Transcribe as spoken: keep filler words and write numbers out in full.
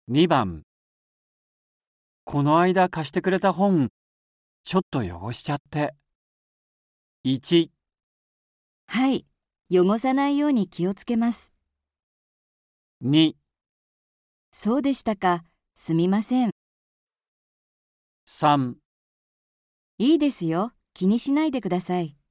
にばん、この間貸してくれた本、ちょっと汚しちゃって。いち、 はい、汚さないように気をつけます。 に、 そうでしたか、すみません。 さん、 いいですよ、気にしないでください。